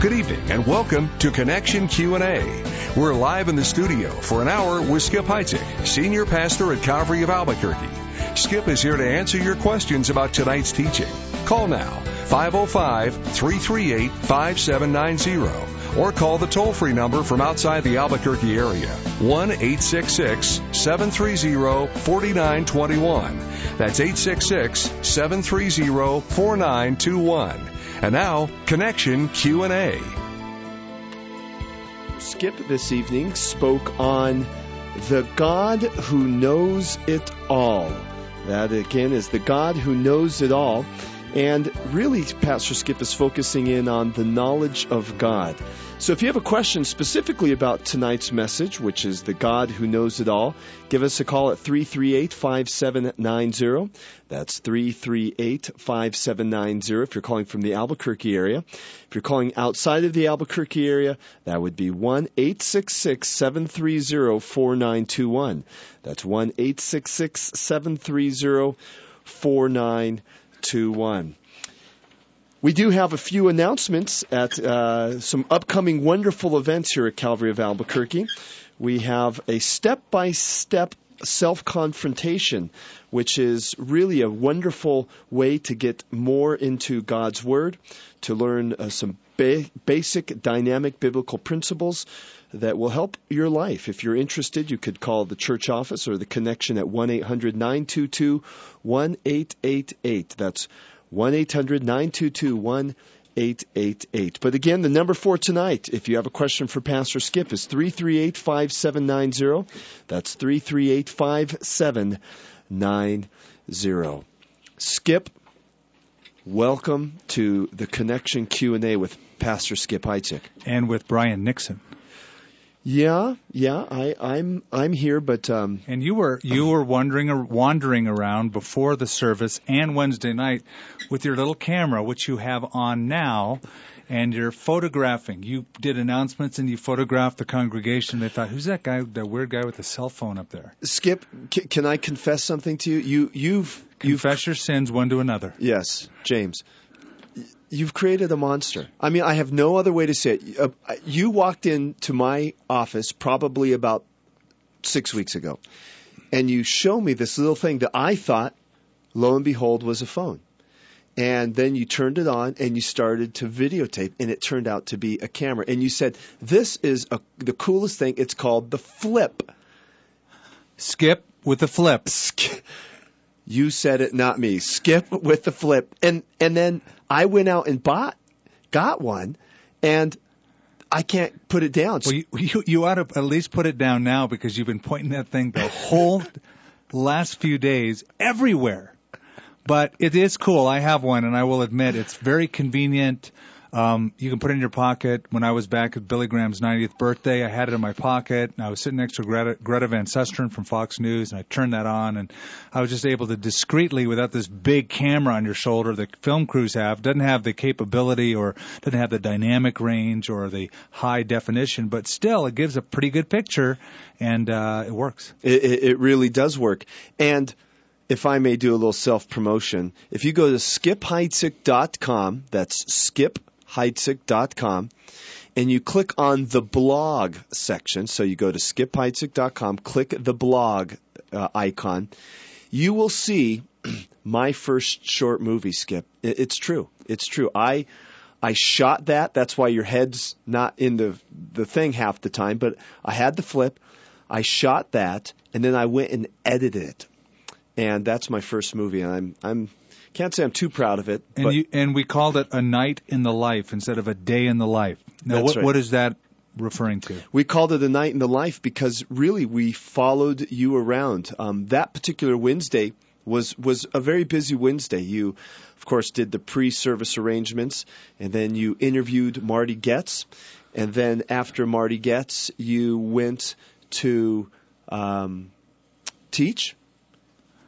Good evening and welcome to Connection Q&A. We're live in the studio for an hour with Skip Heitzig, Senior Pastor at Calvary of Albuquerque. Skip is here to answer your questions about tonight's teaching. Call now, 505-338-5790, or call the toll-free number from outside the Albuquerque area, 1-866-730-4921. That's 866-730-4921. And now, Connection Q&A. Skip this evening spoke on the God who knows it all. That, again, is the God who knows it all. And really, Pastor Skip is focusing in on the knowledge of God. So if you have a question specifically about tonight's message, which is the God who knows it all, give us a call at 338-5790. That's 338-5790 if you're calling from the Albuquerque area. If you're calling outside of the Albuquerque area, that would be 1-866-730-4921. That's 1-866-730-4921. We do have a few announcements at some upcoming wonderful events here at Calvary of Albuquerque. We have a step-by-step self-confrontation, which is really a wonderful way to get more into God's Word, to learn some basic dynamic biblical principles that will help your life. If you're interested, you could call the church office or the connection at 1-800-922-1888. That's 1-800-922-1888. But again, the number for tonight, if you have a question for Pastor Skip, is 338-5790. That's 338-5790. Skip, welcome to the Connection Q&A with Pastor Skip Heitzig. And with Brian Nixon. Yeah, I'm here, but and you were wandering around before the service and Wednesday night with your little camera, which you have on now, and you're photographing. You did announcements and you photographed the congregation. They thought, who's that guy, that weird guy with the cell phone up there? Skip, can I confess something to you? You've confess your sins one to another. Yes, James. You've created a monster. I mean, I have no other way to say it. You walked into my office probably about 6 weeks ago, and you showed me this little thing that I thought, lo and behold, was a phone. And then you turned it on, and you started to videotape, and it turned out to be a camera. And you said, this is the coolest thing. It's called the Flip. Skip with the Flip. You said it, not me. Skip with the Flip. And then I went out and got one, and I can't put it down. Well, you ought to at least put it down now, because you've been pointing that thing the whole last few days everywhere. But it is cool. I have one, and I will admit it's very convenient. You can put it in your pocket. When I was back at Billy Graham's 90th birthday, I had it in my pocket, and I was sitting next to Greta Van Susteren from Fox News, and I turned that on, and I was just able to discreetly, without this big camera on your shoulder that film crews have, doesn't have the capability or doesn't have the dynamic range or the high definition, but still it gives a pretty good picture, and it works. It really does work. And if I may do a little self-promotion, if you go to skipheitzig.com, that's skipheitzig.com, and you click on the blog section, so you go to skipheitzig.com, click the blog icon, you will see my first short movie, Skip. It's true. It's true. I shot that. That's why your head's not in the thing half the time, but I had the Flip. I shot that, and then I went and edited it. And that's my first movie, and I'm can't say I'm too proud of it. And we called it A Night in the Life instead of A Day in the Life. Now, what is that referring to? We called it A Night in the Life because really we followed you around. That particular Wednesday was a very busy Wednesday. You, of course, did the pre-service arrangements, and then you interviewed Marty Goetz, and then after Marty Goetz, you went to teach.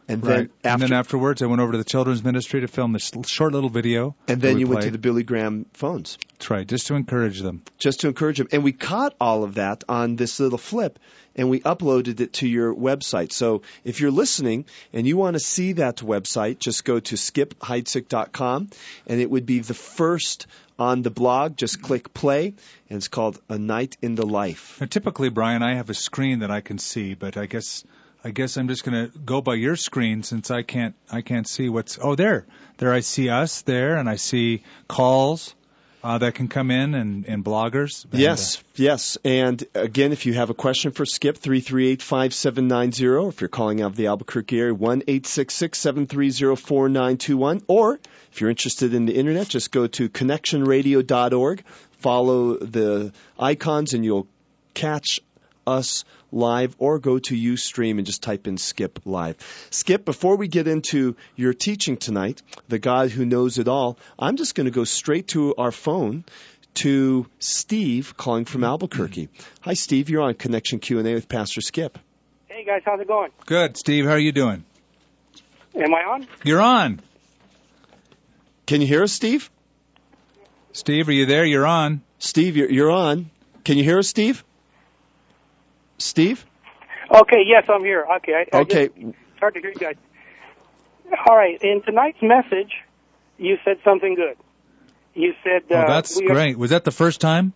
And Right. then And then afterwards, I went over to the children's ministry to film this short little video. and that then we you went to played. the Billy Graham phones. That's right, just to encourage them. Just to encourage them. And we caught all of that on this little flip, and we uploaded it to your website. So if you're listening and you want to see that website, just go to skipheitzig.com, and it would be the first on the blog. Just click play, and it's called A Night in the Life. Now, typically, Brian, I have a screen that I can see, but I guess I'm just going to go by your screen since I can't see what's. Oh, there I see us there, and I see calls that can come in and bloggers. And, Yes. And again, if you have a question for Skip, 338-5790. If you're calling out of the Albuquerque area, 1-866-730-4921. Or if you're interested in the internet, just go to connectionradio.org. Follow the icons, and you'll catch us live, or go to Ustream and just type in Skip Live. Skip, before we get into your teaching tonight, the God who knows it all, I'm just going to go straight to our phone to Steve calling from Albuquerque. Hi, Steve. You're on Connection Q&A with Pastor Skip. Hey, guys. How's it going? Good, Steve. How are you doing? Am I on? You're on. Can you hear us, Steve? Steve, are you there? You're on. Steve, you're on. Can you hear us, Steve? Steve? Okay, yes, I'm here. Okay. Okay. It's hard to hear you guys. All right. In tonight's message, you said something good. You said... that's great. Was that the first time?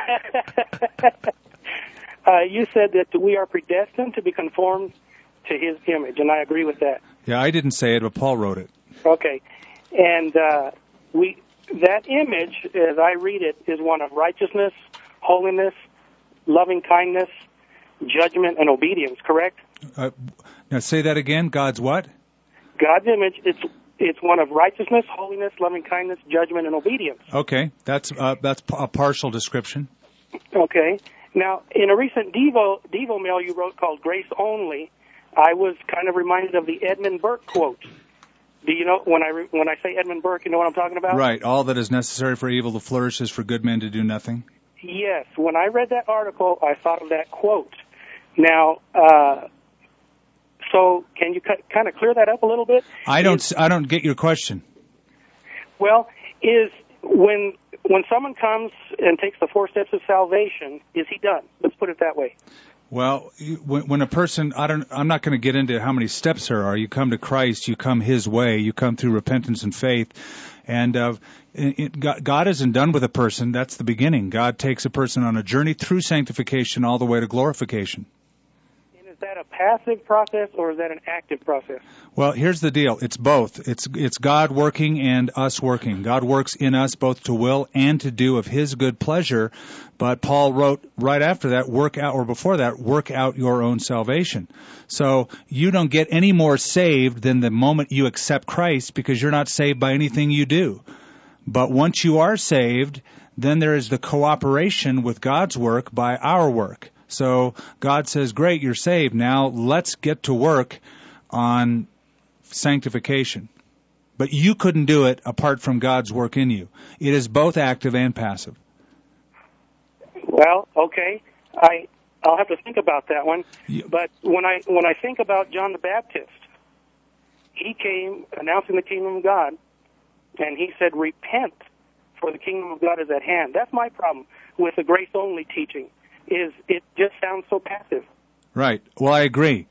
You said that we are predestined to be conformed to His image, and I agree with that. Yeah, I didn't say it, but Paul wrote it. Okay. And that image, as I read it, is one of righteousness, holiness, loving kindness, judgment, and obedience, correct? Now say that again. God's what? God's image, it's one of righteousness, holiness, loving kindness, judgment, and obedience. Okay, that's a partial description. Okay. Now, in a recent Devo mail you wrote called Grace Only, I was kind of reminded of the Edmund Burke quote. Do you know, when I say Edmund Burke, you know what I'm talking about? Right. All that is necessary for evil to flourish is for good men to do nothing. Yes. When I read that article, I thought of that quote. Now, so can you kind of clear that up a little bit? I don't get your question. Well, is when someone comes and takes the 4 steps of salvation, is he done? Let's put it that way. Well, when a person, I'm not going to get into how many steps there are. You come to Christ, you come His way, you come through repentance and faith, and God isn't done with a person. That's the beginning. God takes a person on a journey through sanctification all the way to glorification. And is that a passive process or is that an active process? Well, here's the deal. It's both. It's God working and us working. God works in us both to will and to do of His good pleasure. But Paul wrote right after that, work out your own salvation. So you don't get any more saved than the moment you accept Christ, because you're not saved by anything you do. But once you are saved, then there is the cooperation with God's work by our work. So God says, great, you're saved. Now let's get to work on sanctification. But you couldn't do it apart from God's work in you. It is both active and passive. Well, okay. I'll have to think about that one. But when I think about John the Baptist, he came announcing the kingdom of God, and he said, repent, for the kingdom of God is at hand. That's my problem with the grace-only teaching, is it just sounds so passive. Right. Well, I agree.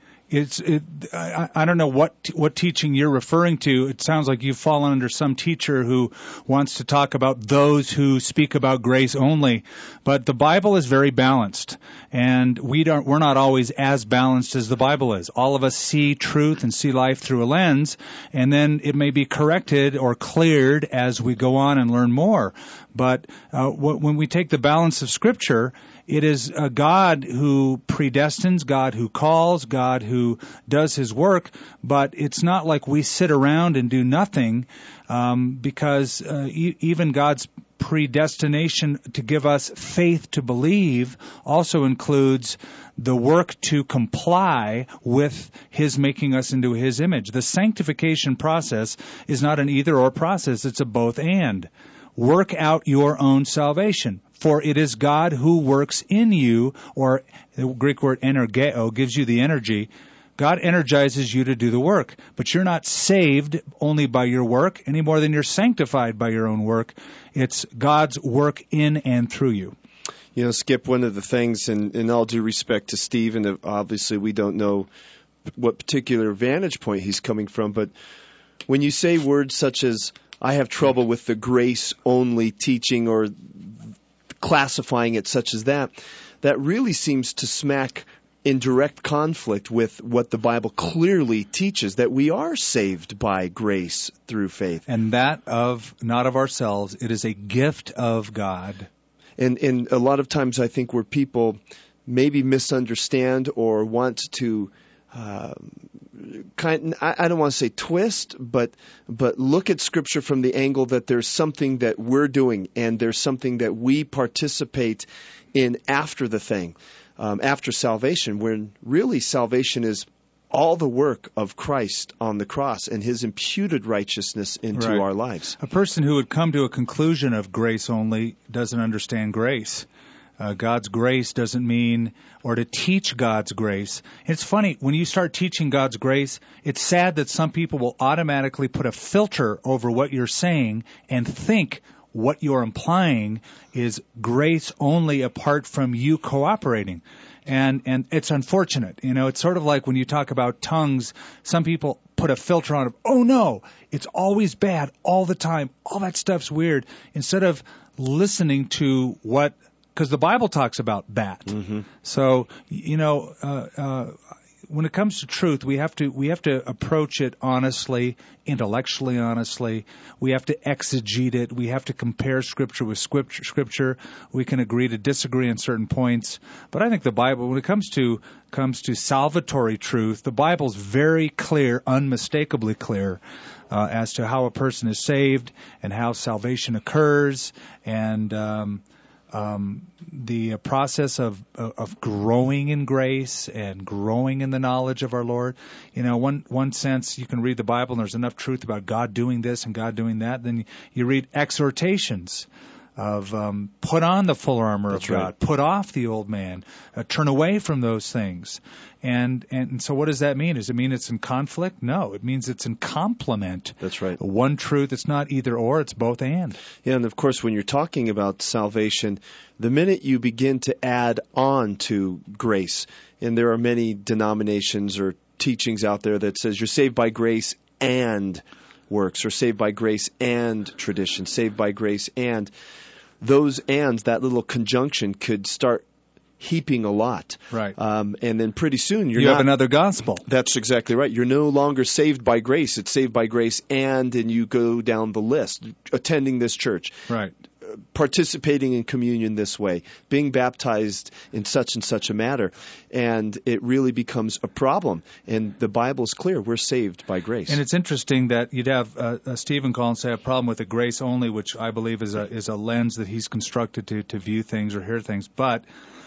I don't know what teaching you're referring to. It sounds like you've fallen under some teacher who wants to talk about those who speak about grace only. But the Bible is very balanced, and we're not always as balanced as the Bible is. All of us see truth and see life through a lens, and then it may be corrected or cleared as we go on and learn more. But when we take the balance of Scripture, it is a God who predestines, God who calls, God who does His work, but it's not like we sit around and do nothing, because even God's predestination to give us faith to believe also includes the work to comply with His making us into His image. The sanctification process is not an either-or process, it's a both-and. Work out your own salvation. For it is God who works in you, or the Greek word energeo gives you the energy, God energizes you to do the work, but you're not saved only by your work any more than you're sanctified by your own work. It's God's work in and through you. You know, Skip, one of the things, and in all due respect to Steve, and obviously we don't know what particular vantage point he's coming from, but when you say words such as, I have trouble with the grace-only teaching, or classifying it such as that really seems to smack in direct conflict with what the Bible clearly teaches, that we are saved by grace through faith. And that not of ourselves, it is a gift of God. And a lot of times I think where people maybe misunderstand or want to I don't want to say twist, but look at Scripture from the angle that there's something that we're doing and there's something that we participate in after the thing, after salvation, when really salvation is all the work of Christ on the cross and His imputed righteousness into our lives. A person who would come to a conclusion of grace only doesn't understand grace. God's grace doesn't mean, or to teach God's grace. It's funny, when you start teaching God's grace, it's sad that some people will automatically put a filter over what you're saying and think what you're implying is grace only apart from you cooperating. And it's unfortunate. You know, it's sort of like when you talk about tongues, some people put a filter on it. Oh no, it's always bad all the time. All that stuff's weird. Instead of listening to what, because the Bible talks about that. Mm-hmm. So, you know, when it comes to truth, we have to approach it honestly, intellectually honestly. We have to exegete it. We have to compare Scripture with Scripture. We can agree to disagree on certain points. But I think the Bible, when it comes to salvatory truth, the Bible's very clear, unmistakably clear, as to how a person is saved and how salvation occurs, and the process of growing in grace and growing in the knowledge of our Lord. You know, one sense you can read the Bible and there's enough truth about God doing this and God doing that. Then you read exhortations of put on the full armor of God, right. Put off the old man, turn away from those things. And so what does that mean? Does it mean it's in conflict? No, it means it's in complement. That's right. One truth, it's not either or, it's both and. Yeah, and of course when you're talking about salvation, the minute you begin to add on to grace, and there are many denominations or teachings out there that says you're saved by grace and works, or saved by grace and tradition, saved by grace and those ands, that little conjunction could start heaping a lot. Right. And then pretty soon you have another gospel. That's exactly right. You're no longer saved by grace. It's saved by grace and you go down the list. Attending this church. Right. Participating in communion this way, being baptized in such and such a manner, and it really becomes a problem. And the Bible's clear: we're saved by grace. And it's interesting that you'd have Stephen Collins say a problem with the grace only, which I believe is a lens that he's constructed to view things or hear things. But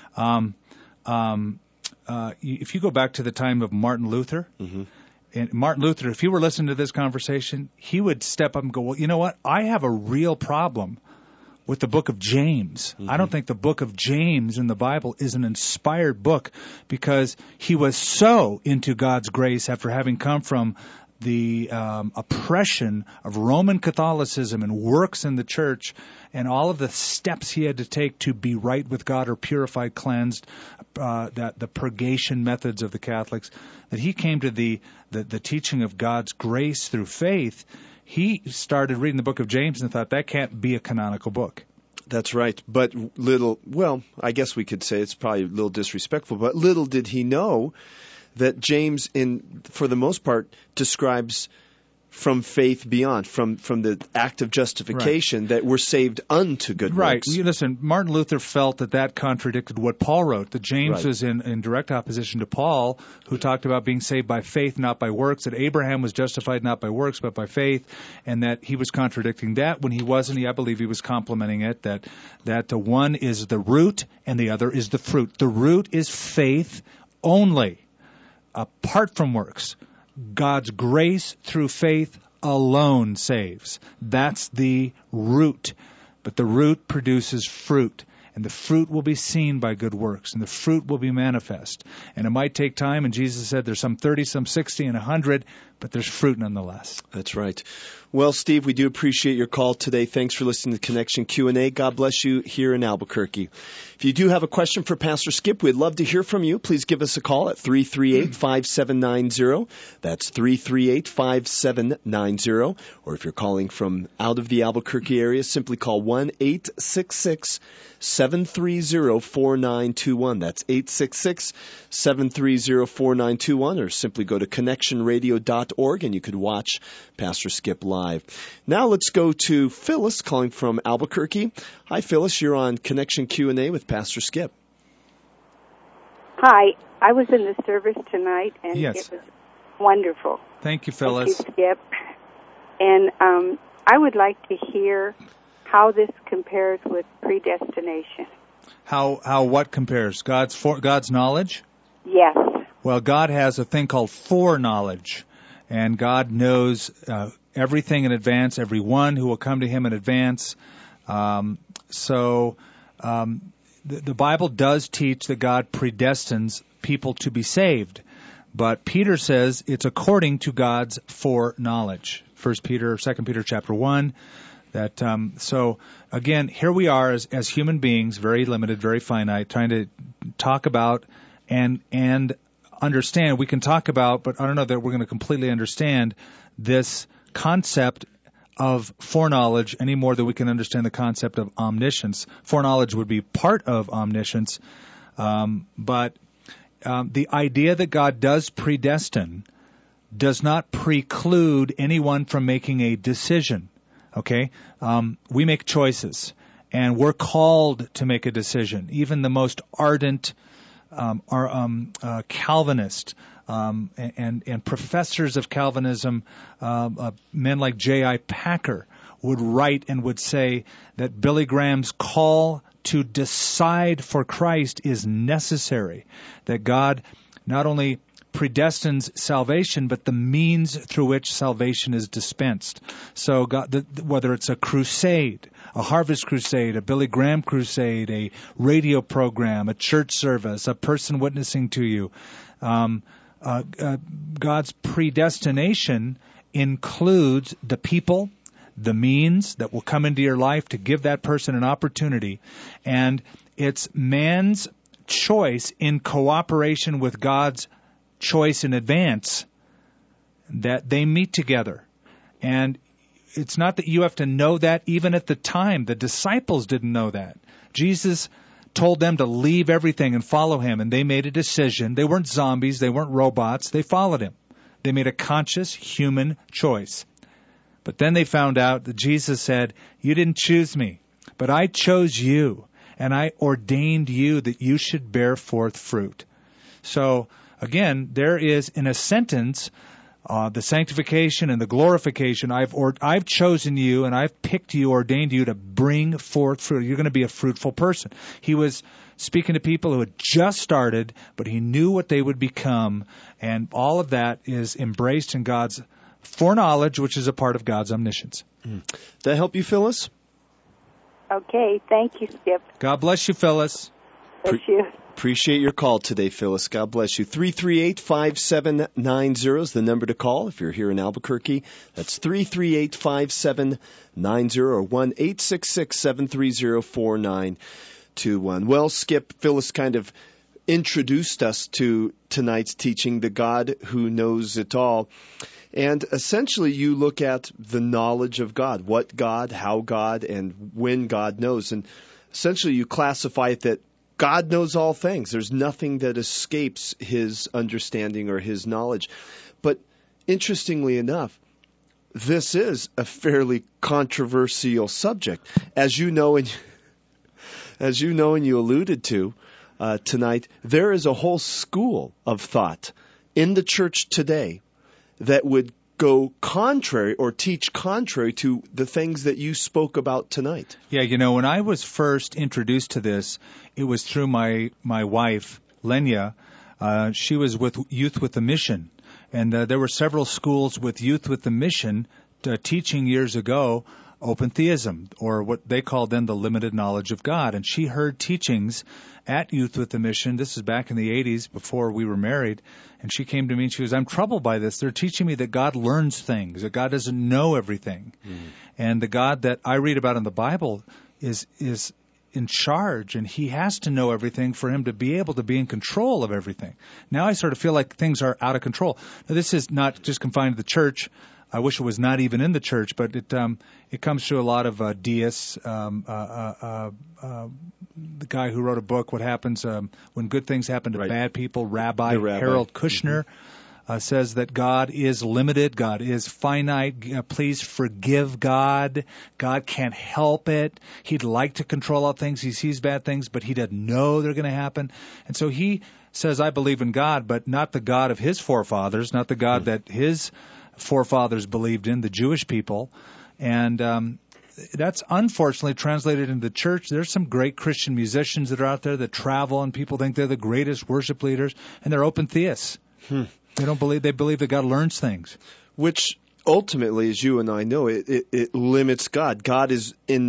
if you go back to the time of Martin Luther. Mm-hmm. And Martin Luther, if he were listening to this conversation, he would step up and go, well, you know what? I have a real problem with the book of James. Mm-hmm. I don't think the book of James in the Bible is an inspired book, because he was so into God's grace after having come from the oppression of Roman Catholicism and works in the church, and all of the steps he had to take to be right with God or purified, cleansed, that the purgation methods of the Catholics, that he came to the teaching of God's grace through faith. He started reading the book of James and thought, that can't be a canonical book. That's right. But I guess we could say it's probably a little disrespectful, but little did he know that James, for the most part, describes from faith beyond, from the act of justification, right, that we're saved unto good works. Right. Listen, Martin Luther felt that contradicted what Paul wrote, that James was in direct opposition to Paul, who talked about being saved by faith, not by works, that Abraham was justified not by works, but by faith, and that he was contradicting that when he wasn't. I believe he was complementing it, that the one is the root and the other is the fruit. The root is faith only, apart from works. God's grace through faith alone saves. That's the root. But the root produces fruit. and the fruit will be seen by good works, and the fruit will be manifest. And it might take time, and Jesus said there's some 30, some 60, and 100, but there's fruit nonetheless. That's right. Well, Steve, we do appreciate your call today. Thanks for listening to Connection Q&A. God bless you here in Albuquerque. If you do have a question for Pastor Skip, we'd love to hear from you. Please give us a call at 338-5790. That's 338-5790. Or if you're calling from out of the Albuquerque area, simply call 1-866-730-4921. That's 866-730-4921. Or simply go to connectionradio.org and you could watch Pastor Skip live. Now let's go to Phyllis calling from Albuquerque. Hi, Phyllis. You're on Connection Q&A with Pastor Skip. Hi. I was in the service tonight, and Yes. it was wonderful. Thank you, Phyllis. Thank you, Skip. And I would like to hear how this compares with predestination. How what compares? God's knowledge? Yes. Well, God has a thing called foreknowledge, and God knows everything in advance, everyone who will come to Him in advance. The Bible does teach that God predestines people to be saved, but Peter says it's according to God's foreknowledge. 2 Peter chapter 1. So again, here we are as human beings, very limited, very finite, trying to talk about and understand. We can talk about, but I don't know that we're going to completely understand this concept of foreknowledge any more than we can understand the concept of omniscience. Foreknowledge would be part of omniscience, but the idea that God does predestine does not preclude anyone from making a decision. Okay? We make choices, and we're called to make a decision. Even the most ardent Calvinist and professors of Calvinism, men like J.I. Packer, would write and would say that Billy Graham's call to decide for Christ is necessary, that God not only predestines salvation, but the means through which salvation is dispensed. So God, whether it's a crusade, a harvest crusade, a Billy Graham crusade, a radio program, a church service, a person witnessing to you, God's predestination includes the people, the means that will come into your life to give that person an opportunity, and it's man's choice in cooperation with God's choice in advance that they meet together. And it's not that you have to know that even at the time. The disciples didn't know that. Jesus told them to leave everything and follow Him, and they made a decision. They weren't zombies. They weren't robots. They followed Him. They made a conscious human choice. But then they found out that Jesus said, "You didn't choose me, but I chose you, and I ordained you that you should bear forth fruit." So, again, there is in a sentence the sanctification and the glorification. I've chosen you, and I've picked you, ordained you to bring forth fruit. You're going to be a fruitful person. He was speaking to people who had just started, but He knew what they would become, and all of that is embraced in God's foreknowledge, which is a part of God's omniscience. Did that help you, Phyllis? Okay. Thank you, Skip. God bless you, Phyllis. Bless you. Appreciate your call today, Phyllis. God bless you. 338-5790 is the number to call if you're here in Albuquerque. That's 338-5790 or 1-866-730-4921. Well, Skip, Phyllis kind of introduced us to tonight's teaching, the God who knows it all. And essentially you look at the knowledge of God, what God, how God, and when God knows. And essentially you classify it that God knows all things. There's nothing that escapes His understanding or His knowledge. But interestingly enough, this is a fairly controversial subject. As you know and you alluded to tonight, there is a whole school of thought in the church today that would go contrary or teach contrary to the things that you spoke about tonight. Yeah, when I was first introduced to this, it was through my wife, Lenya. She was with Youth with a Mission, and there were several schools with Youth with a Mission teaching years ago open theism, or what they called then the limited knowledge of God. And she heard teachings at Youth with a Mission. This is back in the 80s, before we were married. And she came to me and she goes, I'm troubled by this. They're teaching me that God learns things, that God doesn't know everything. And the God that I read about in the Bible is in charge, and he has to know everything for him to be able to be in control of everything. Now I sort of feel like things are out of control. Now, this is not just confined to the church. I wish it was not even in the church, but it comes to a lot of deists. The guy who wrote a book, What Happens When Good Things Happen to Bad People, Rabbi Harold Kushner, says that God is limited, God is finite. Please forgive God. God can't help it. He'd like to control all things. He sees bad things, but he doesn't know they're going to happen. And so he says, I believe in God, but not the God of his forefathers, not the God that his forefathers believed in, the Jewish people. And that's unfortunately translated into the church. There's some great Christian musicians that are out there that travel, and people think they're the greatest worship leaders, and they're open theists. They believe that God learns things. Which ultimately, as you and I know, it limits God. God is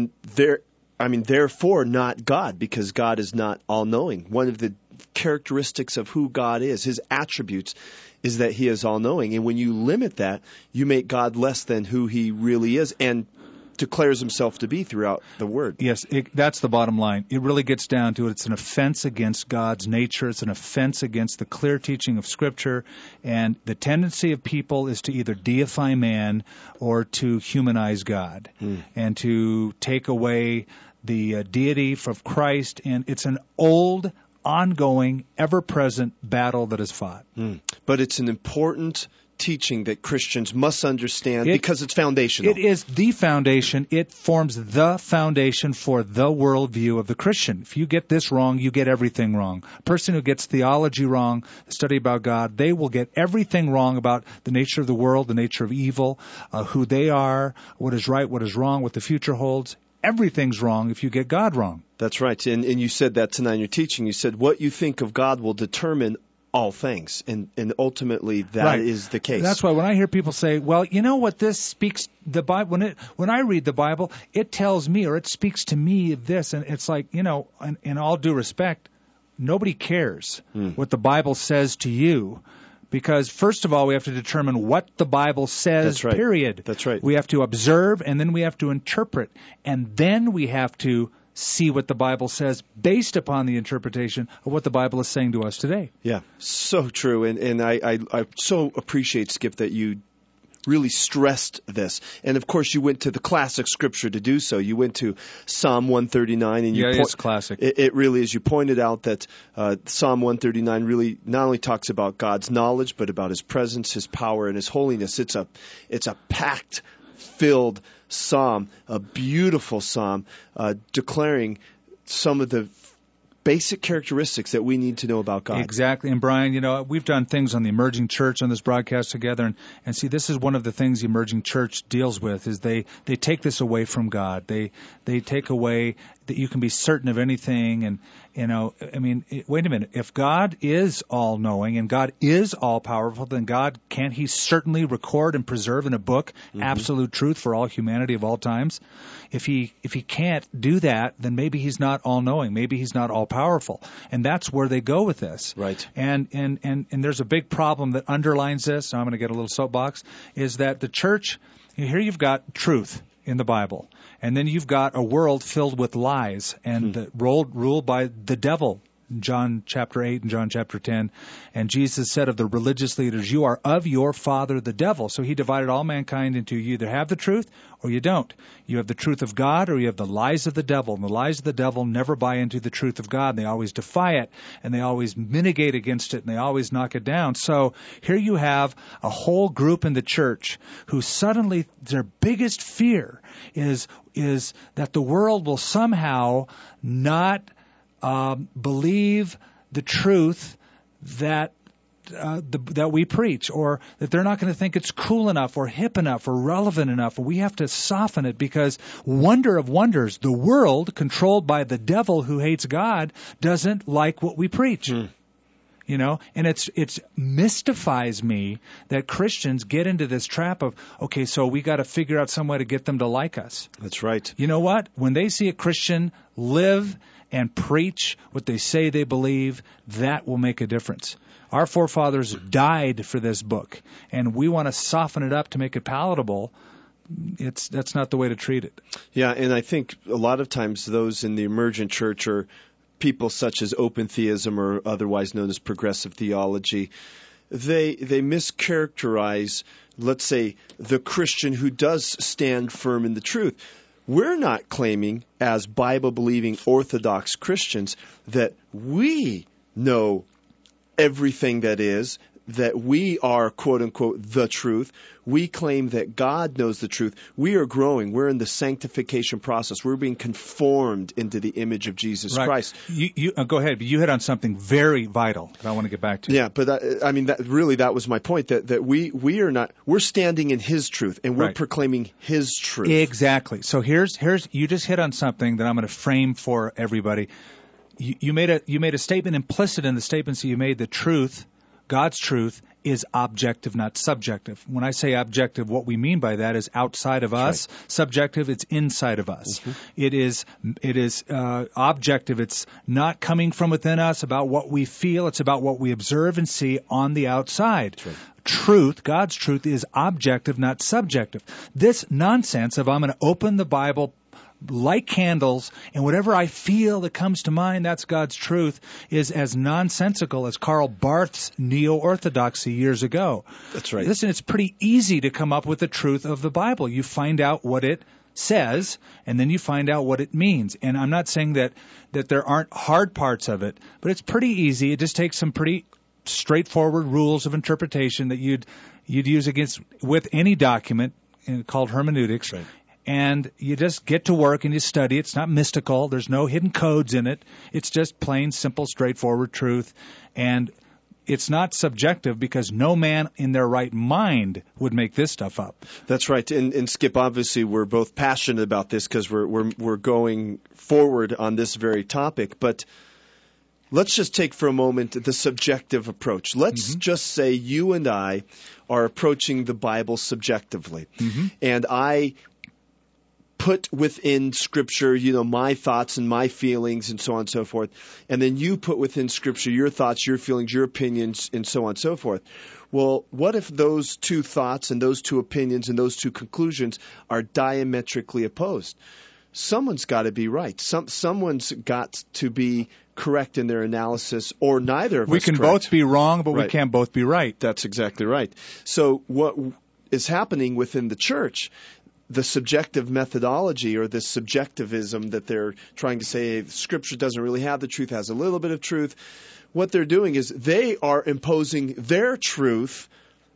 therefore not God, because God is not all-knowing. One of the characteristics of who God is, his attributes, is that he is all-knowing. And when you limit that, you make God less than who he really is and declares himself to be throughout the Word. Yes, that's the bottom line. It really gets down to it. It's an offense against God's nature. It's an offense against the clear teaching of Scripture. And the tendency of people is to either deify man or to humanize God and to take away the deity from Christ. And it's an old, ongoing, ever-present battle that is fought. But it's an important teaching that Christians must understand because it's foundational. It is the foundation. It forms the foundation for the worldview of the Christian. If you get this wrong, you get everything wrong. A person who gets theology wrong, the study about God, they will get everything wrong about the nature of the world, the nature of evil, who they are, what is right, what is wrong, what the future holds. Everything's wrong if you get God wrong. That's right. And you said that tonight in your teaching. You said what you think of God will determine all things, and ultimately that is the case. That's why when I hear people say, well, you know what, this speaks, the Bible, when I read the Bible, it tells me, or it speaks to me of this, and it's like, in all due respect, nobody cares what the Bible says to you, because first of all, we have to determine what the Bible says, period. That's right. We have to observe, and then we have to interpret, and then we have to see what the Bible says based upon the interpretation of what the Bible is saying to us today. Yeah, so true. And I so appreciate, Skip, that you really stressed this. And of course, you went to the classic scripture to do so. You went to Psalm 139. And it's classic. It really is. You pointed out that Psalm 139 really not only talks about God's knowledge, but about his presence, his power, and his holiness. It's a packed, filled psalm, a beautiful psalm, declaring some of the basic characteristics that we need to know about God. Exactly. And Brian, we've done things on the Emerging Church on this broadcast together, and see, this is one of the things the Emerging Church deals with, is they take this away from God. They take away that you can be certain of anything, and wait a minute. If God is all-knowing and God is all-powerful, then can't he certainly record and preserve in a book absolute truth for all humanity of all times? If he can't do that, then maybe he's not all-knowing. Maybe he's not all-powerful. And that's where they go with this. Right. And there's a big problem that underlines this. Now I'm going to get a little soapbox, is that the church, here you've got truth in the Bible, and then you've got a world filled with lies and ruled by the devil. John chapter 8 and John chapter 10. And Jesus said of the religious leaders, you are of your father the devil. So he divided all mankind into, you either have the truth or you don't. You have the truth of God or you have the lies of the devil. And the lies of the devil never buy into the truth of God. And they always defy it, and they always mitigate against it, and they always knock it down. So here you have a whole group in the church who suddenly their biggest fear is that the world will somehow not believe the truth that we preach, or that they're not going to think it's cool enough or hip enough or relevant enough. We have to soften it, because wonder of wonders, the world controlled by the devil who hates God doesn't like what we preach. You know, and it mystifies me that Christians get into this trap of, okay, so we got to figure out some way to get them to like us. That's right. You know what? When they see a Christian live and preach what they say they believe, that will make a difference. Our forefathers died for this book, and we want to soften it up to make it palatable. That's not the way to treat it. Yeah, and I think a lot of times those in the emergent church are people such as open theism or otherwise known as progressive theology. They mischaracterize, let's say, the Christian who does stand firm in the truth. We're not claiming, as Bible-believing Orthodox Christians, that we know everything that we are, quote-unquote, the truth. We claim that God knows the truth. We are growing. We're in the sanctification process. We're being conformed into the image of Jesus Christ. You go ahead. But you hit on something very vital that I want to get back to. Yeah, but that was my point, that we are not, we're standing in His truth, and we're proclaiming His truth. Exactly. So here's you just hit on something that I'm going to frame for everybody. You made a statement implicit in the statements that you made. The truth, God's truth, is objective, not subjective. When I say objective, what we mean by that is outside of us. Right. Subjective, it's inside of us. Mm-hmm. It is objective. It's not coming from within us about what we feel. It's about what we observe and see on the outside. Right. Truth, God's truth, is objective, not subjective. This nonsense of I'm going to open the Bible, light candles, and whatever I feel that comes to mind, that's God's truth, is as nonsensical as Karl Barth's neo-orthodoxy years ago. That's right. Listen, it's pretty easy to come up with the truth of the Bible. You find out what it says, and then you find out what it means. And I'm not saying that there aren't hard parts of it, but it's pretty easy. It just takes some pretty straightforward rules of interpretation that you'd use with any document called hermeneutics. Right. And you just get to work and you study. It's not mystical. There's no hidden codes in it. It's just plain, simple, straightforward truth. And it's not subjective because no man in their right mind would make this stuff up. That's right. And Skip, obviously, we're both passionate about this because we're going forward on this very topic. But let's just take for a moment the subjective approach. Let's just say you and I are approaching the Bible subjectively. Mm-hmm. And I put within Scripture, my thoughts and my feelings and so on and so forth. And then you put within Scripture your thoughts, your feelings, your opinions, and so on and so forth. Well, what if those two thoughts and those two opinions and those two conclusions are diametrically opposed? Someone's got to be right. Someone's got to be correct in their analysis, or neither of us. We can both be wrong, but we can't both be right. That's exactly right. So what is happening within the church, the subjective methodology or the subjectivism that they're trying to say Scripture doesn't really have the truth, has a little bit of truth. What they're doing is they are imposing their truth,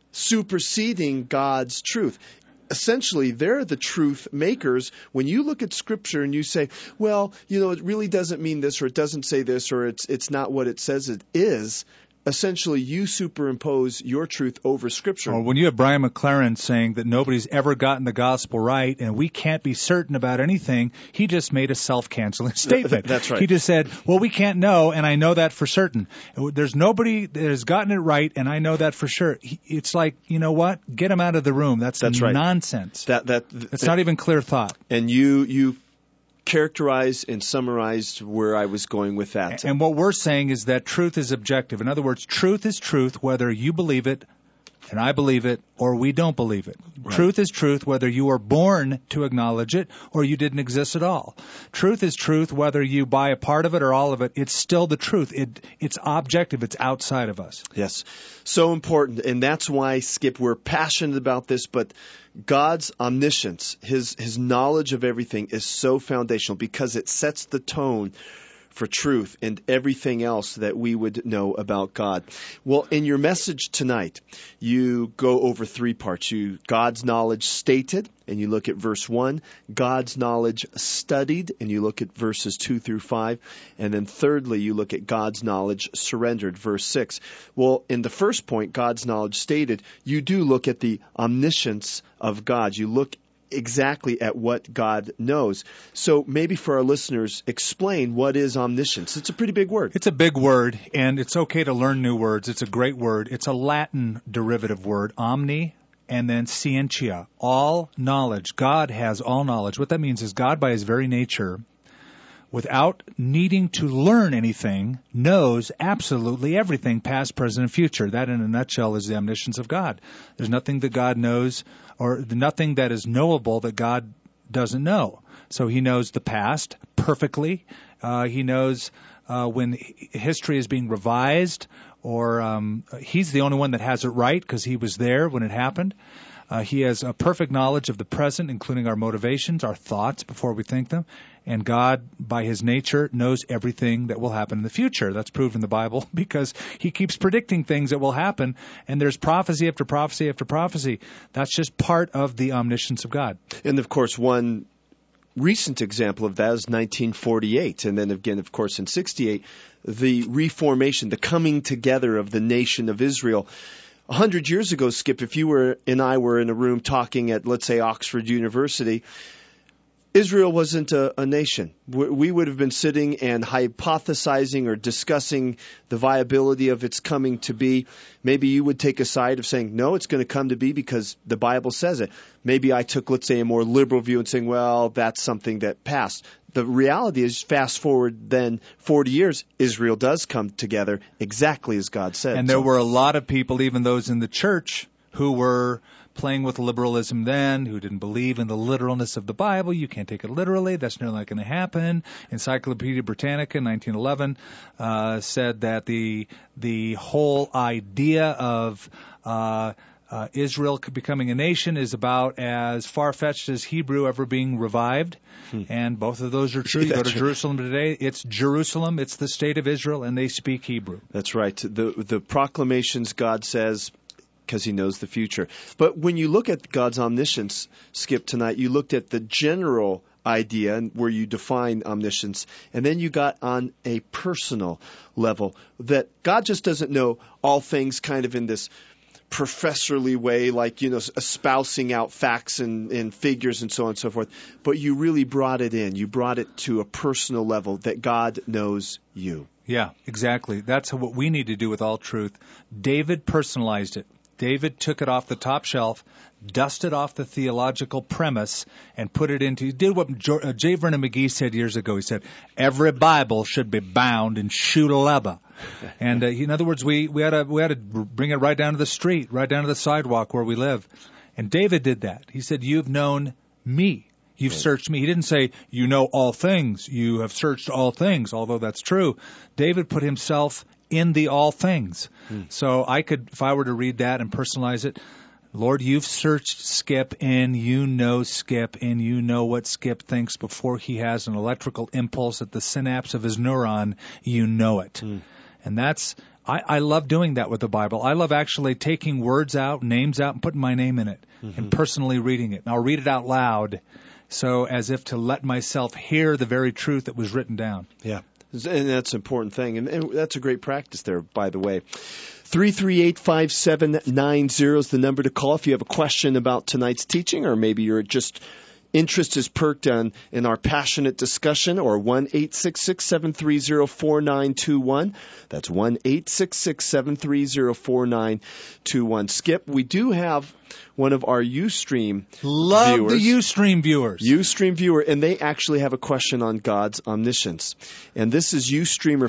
superseding God's truth. Essentially, they're the truth makers. When you look at Scripture and you say, well, it really doesn't mean this, or it doesn't say this, or it's not what it says it is, essentially you superimpose your truth over Scripture. Or when you have Brian McLaren saying that nobody's ever gotten the gospel right and we can't be certain about anything, he just made a self-canceling statement. That's right. He just said, well, we can't know, and I know that for certain. There's nobody that has gotten it right, and I know that for sure. It's like, you know what? Get him out of the room. That's nonsense. That's not even clear thought. And you characterized and summarized where I was going with that. And what we're saying is that truth is objective. In other words, truth is truth whether you believe it and I believe it or we don't believe it. Right. Truth is truth whether you were born to acknowledge it or you didn't exist at all. Truth is truth whether you buy a part of it or all of it. It's still the truth. It's objective. It's outside of us. Yes. So important. And that's why, Skip, we're passionate about this, but God's omniscience, his knowledge of everything is so foundational because it sets the tone for truth and everything else that we would know about God. Well, in your message tonight, you go over three parts. God's knowledge stated, and you look at verse 1. God's knowledge studied, and you look at verses 2 through 5. And then thirdly, you look at God's knowledge surrendered, verse 6. Well, in the first point, God's knowledge stated, you do look at the omniscience of God. You look exactly at what God knows. So maybe for our listeners, explain what is omniscience. It's a pretty big word. It's a big word, and it's okay to learn new words. It's a great word. It's a Latin derivative word, omni, and then scientia, all knowledge. God has all knowledge. What that means is God, by his very nature, without needing to learn anything, knows absolutely everything, past, present, and future. That, in a nutshell, is the omniscience of God. There's nothing that God knows, or nothing that is knowable that God doesn't know. So he knows the past perfectly. He knows when history is being revised, or he's the only one that has it right because he was there when it happened. He has a perfect knowledge of the present, including our motivations, our thoughts before we think them. And God, by his nature, knows everything that will happen in the future. That's proved in the Bible because he keeps predicting things that will happen, and there's prophecy after prophecy after prophecy. That's just part of the omniscience of God. And, of course, one recent example of that is 1948. And then again, of course, in 68, the reformation, the coming together of the nation of Israel. 100 years ago, Skip, if you and I were in a room talking at, let's say, Oxford University, Israel wasn't a nation. We would have been sitting and hypothesizing or discussing the viability of its coming to be. Maybe you would take a side of saying, no, it's going to come to be because the Bible says it. Maybe I took, let's say, a more liberal view and saying, well, that's something that passed. The reality is, fast forward then 40 years, Israel does come together exactly as God said. And there were a lot of people, even those in the church, who were playing with liberalism then, who didn't believe in the literalness of the Bible. You can't take it literally. That's nearly not going to happen. Encyclopedia Britannica in 1911 said that the whole idea of Israel becoming a nation is about as far-fetched as Hebrew ever being revived. And both of those are true. You go to Jerusalem today, it's Jerusalem, it's the state of Israel, and they speak Hebrew. That's right. The proclamations God says, because he knows the future. But when you look at God's omniscience, Skip, tonight, you looked at the general idea where you define omniscience, and then you got on a personal level that God just doesn't know all things kind of in this professorly way, like, espousing out facts and figures and so on and so forth. But you really brought it in. You brought it to a personal level that God knows you. Yeah, exactly. That's what we need to do with all truth. David personalized it. David took it off the top shelf, dusted off the theological premise, and put it into, he did what J. Vernon McGee said years ago. He said, every Bible should be bound in shoe leather. And in other words, we had to bring it right down to the street, right down to the sidewalk where we live. And David did that. He said, you've known me. You've searched me. He didn't say, you know all things. You have searched all things, although that's true. David put himself in the all things. So I could, if I were to read that and personalize it, Lord, you've searched Skip, and you know Skip, and you know what Skip thinks before he has an electrical impulse at the synapse of his neuron. You know it. And that's, I love doing that with the Bible. I love actually taking words out, names out, and putting my name in it, and personally reading it. And I'll read it out loud, so as if to let myself hear the very truth that was written down. Yeah. And that's an important thing. And that's a great practice there, by the way. 338-5790 is the number to call if you have a question about tonight's teaching, or maybe you're just interest is perked in our passionate discussion, or 1-866-730-4921. That's 1-866-730-4921. Skip, we do have one of our Ustream Love viewers. The Ustream viewers. Ustream viewer, and they actually have a question on God's omniscience. And this is Ustreamer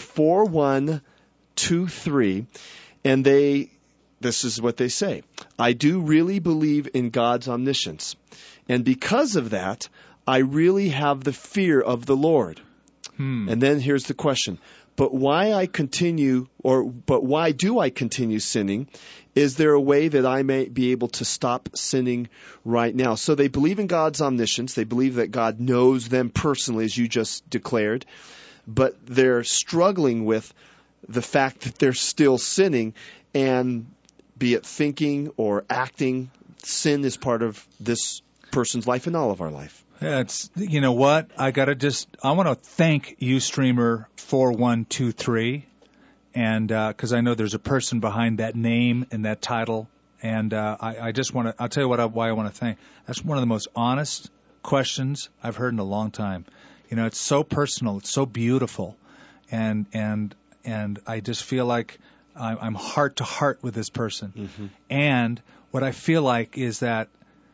4123, and this is what they say. I do really believe in God's omniscience. And because of that, I really have the fear of the Lord. And then here's the question. But why do I continue sinning? Is there a way that I may be able to stop sinning right now? So they believe in God's omniscience. They believe that God knows them personally, as you just declared. But they're struggling with the fact that they're still sinning, and be it thinking or acting, sin is part of this person's life and all of our life. Yeah, it's, you know what? I want to thank Ustreamer 4123, and because I know there's a person behind that name and that title, And I just want to, I'll tell you why I want to thank. That's one of the most honest questions I've heard in a long time. You know, it's so personal, it's so beautiful, and I just feel like I'm heart to heart with this person. Mm-hmm. And what I feel like is that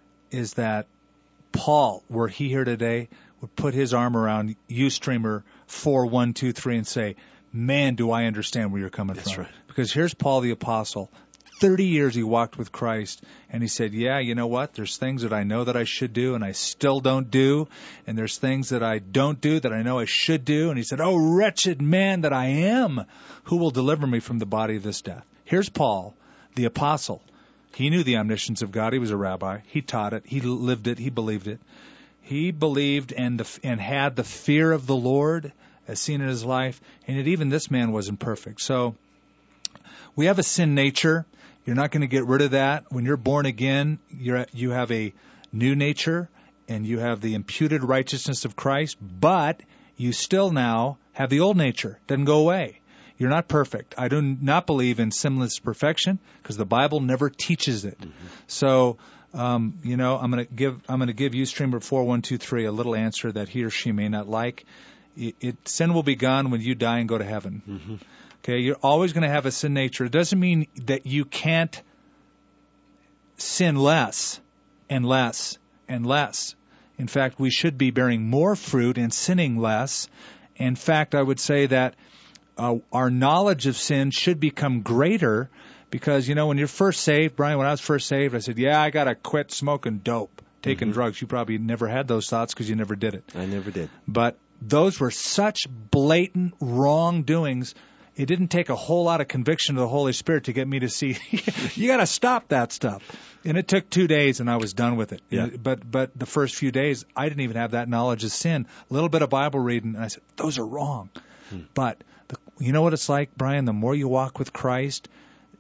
Paul, were he here today, would put his arm around Ustreamer 4123 and say, "Man, do I understand where you're coming from." That's right. Because here's Paul the Apostle. 30 years he walked with Christ, and he said, yeah, you know what? There's things that I know that I should do, and I still don't do. And there's things that I don't do that I know I should do. And he said, oh, wretched man that I am, who will deliver me from the body of this death? Here's Paul, the Apostle. He knew the omniscience of God. He was a rabbi. He taught it. He lived it. He believed it. He believed and had the fear of the Lord as seen in his life, and yet even this man wasn't perfect. So we have a sin nature. You're not going to get rid of that. When you're born again, you have a new nature, and you have the imputed righteousness of Christ, but you still now have the old nature. It doesn't go away. You're not perfect. I do not believe in sinless perfection because the Bible never teaches it. Mm-hmm. So, I'm going to give Ustreamer 4123 a little answer that he or she may not like. Sin will be gone when you die and go to heaven. Mm-hmm. Okay, you're always going to have a sin nature. It doesn't mean that you can't sin less and less and less. In fact, we should be bearing more fruit and sinning less. In fact, I would say that our knowledge of sin should become greater because, when you're first saved, Brian, when I was first saved, I said, yeah, I got to quit smoking dope, taking drugs. You probably never had those thoughts because you never did it. I never did. But those were such blatant wrongdoings. It didn't take a whole lot of conviction of the Holy Spirit to get me to see, you got to stop that stuff. And it took 2 days, and I was done with it. Yeah. But the first few days, I didn't even have that knowledge of sin. A little bit of Bible reading, and I said, those are wrong. But you know what it's like, Brian? The more you walk with Christ,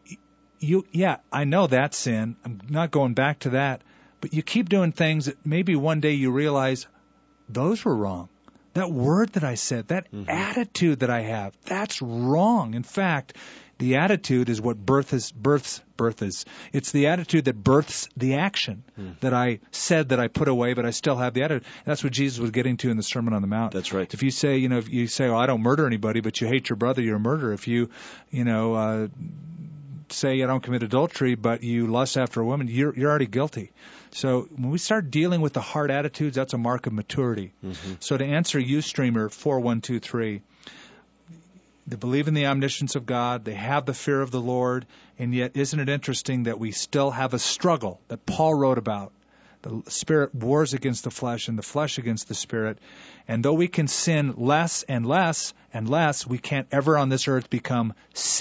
I know that's sin. I'm not going back to that. But you keep doing things that maybe one day you realize those were wrong. That word that I said, that attitude that I have, that's wrong. In fact, the attitude is what births. It's the attitude that births the action that I said that I put away, but I still have the attitude. That's what Jesus was getting to in the Sermon on the Mount. That's right. If you say, oh, I don't murder anybody, but you hate your brother, you're a murderer. If you, say I don't commit adultery, but you lust after a woman, you're already guilty. So when we start dealing with the hard attitudes, that's a mark of maturity. Mm-hmm. So to answer Ustreamer 4123, they believe in the omniscience of God, they have the fear of the Lord, and yet isn't it interesting that we still have a struggle that Paul wrote about? The spirit wars against the flesh and the flesh against the spirit. And though we can sin less and less and less, we can't ever on this earth become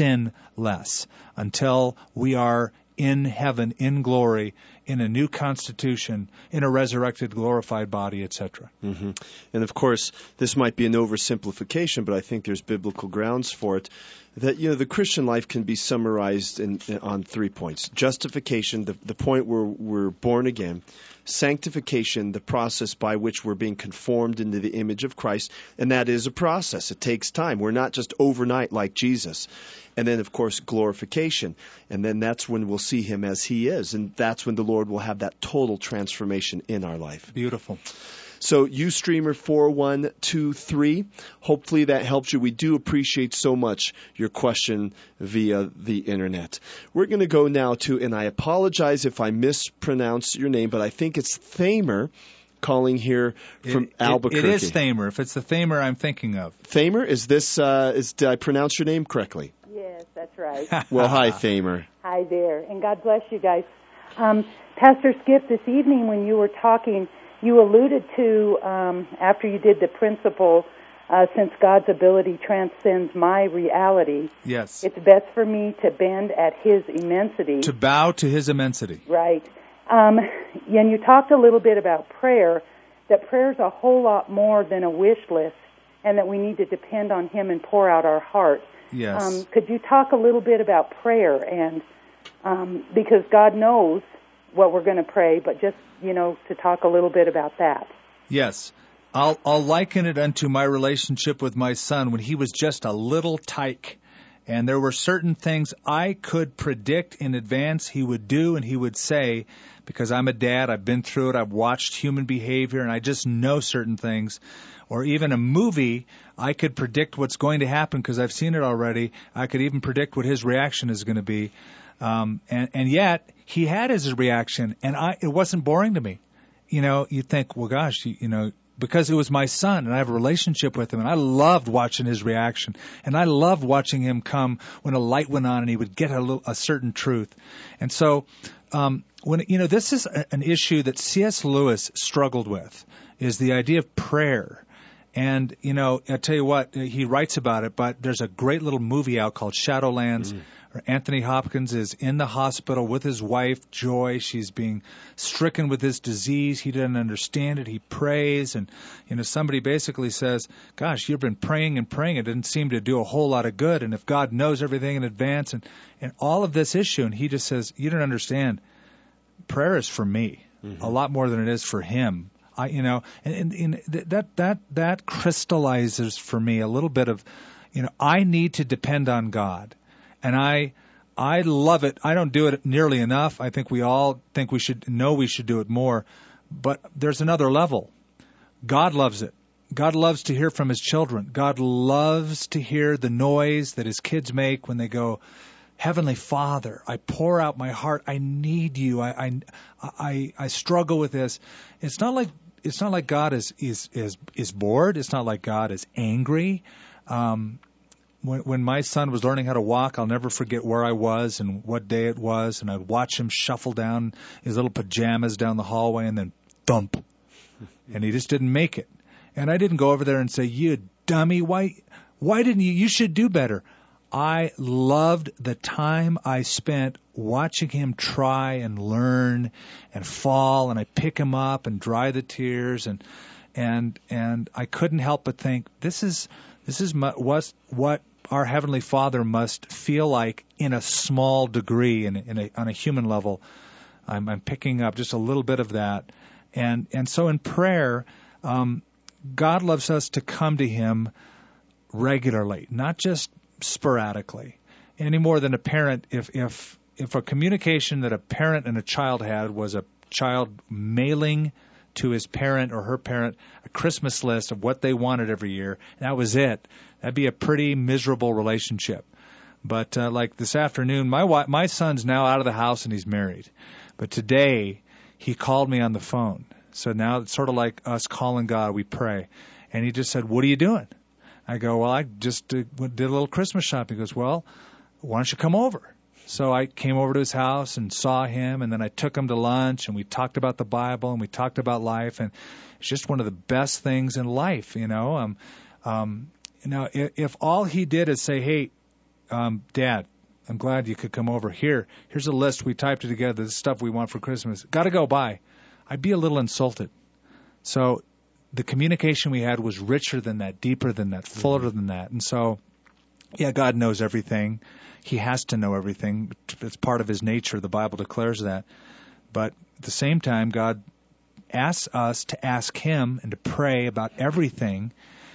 sinless until we are in heaven, in glory, in a new constitution, in a resurrected, glorified body, etc. Mm-hmm. And of course, this might be an oversimplification, but I think there's biblical grounds for it. That the Christian life can be summarized on 3 points: justification, the point where we're born again; sanctification, the process by which we're being conformed into the image of Christ, and that is a process. It takes time. We're not just overnight like Jesus. And then, of course, glorification, and then that's when we'll see Him as He is, and that's when the Lord will have that total transformation in our life. Beautiful. So Ustreamer 4123, hopefully that helps you. We do appreciate so much your question via the internet. We're going to go now to, and I apologize if I mispronounce your name, but I think it's Thamer calling here from Albuquerque. It is Thamer, if it's the Thamer I'm thinking of. Thamer, did I pronounce your name correctly? Yes, that's right. Well, hi, Thamer. Hi there, and God bless you guys. Pastor Skip, this evening when you were talking, you alluded to, after you did the principle, since God's ability transcends my reality, yes, it's best for me to bend at His immensity. To bow to His immensity. Right. And you talked a little bit about prayer, that prayer's a whole lot more than a wish list, and that we need to depend on Him and pour out our heart. Yes. Could you talk a little bit about prayer? And because God knows what we're going to pray, but just, to talk a little bit about that. Yes. I'll liken it unto my relationship with my son when he was just a little tyke. And there were certain things I could predict in advance he would do and he would say, because I'm a dad, I've been through it, I've watched human behavior, and I just know certain things. Or even a movie, I could predict what's going to happen because I've seen it already. I could even predict what his reaction is going to be. And yet, he had his reaction, and it wasn't boring to me. You know, you think, well, gosh, you know, because it was my son, and I have a relationship with him, and I loved watching his reaction, and I loved watching him come when a light went on, and he would get a certain truth. And so, this is an issue that C.S. Lewis struggled with, is the idea of prayer. And, you know, I tell you what, he writes about it, but there's a great little movie out called Shadowlands. Anthony Hopkins is in the hospital with his wife, Joy. She's being stricken with this disease. He doesn't understand it. He prays. And, you know, somebody basically says, gosh, you've been praying and praying. It didn't seem to do a whole lot of good. And if God knows everything in advance and all of this issue, and he just says, you don't understand. Prayer is for me a lot more than it is for him. That crystallizes for me a little bit of, you know, I need to depend on God. And I love it. I don't do it nearly enough. I think we all think we should do it more. But there's another level. God loves it. God loves to hear from his children. God loves to hear the noise that his kids make when they go, Heavenly Father, I pour out my heart. I need you. I struggle with this. It's not like God is bored. It's not like God is angry. When my son was learning how to walk, I'll never forget where I was and what day it was, and I'd watch him shuffle down his little pajamas down the hallway and then thump. And he just didn't make it. And I didn't go over there and say, you dummy, why didn't you? You should do better. I loved the time I spent watching him try and learn and fall, and I pick him up and dry the tears, and I couldn't help but think, this is what our Heavenly Father must feel like in a small degree, on a human level. I'm picking up just a little bit of that, and so in prayer, God loves us to come to Him regularly, not just sporadically, any more than a parent. If a communication that a parent and a child had was a child mailing to his parent or her parent a Christmas list of what they wanted every year, and that was it, that'd be a pretty miserable relationship. But like this afternoon, my son's now out of the house and he's married. But today, he called me on the phone. So now it's sort of like us calling God. We pray. And he just said, what are you doing? I go, well, I just did a little Christmas shopping. He goes, well, why don't you come over? So I came over to his house and saw him, and then I took him to lunch, and we talked about the Bible, and we talked about life, and it's just one of the best things in life, you know. Now, if all he did is say, hey, Dad, I'm glad you could come over. Here's a list. We typed it together, the stuff we want for Christmas. Got to go by. I'd be a little insulted. So the communication we had was richer than that, deeper than that, fuller than that. And so, yeah, God knows everything. He has to know everything. It's part of his nature. The Bible declares that. But at the same time, God asks us to ask him and to pray about everything.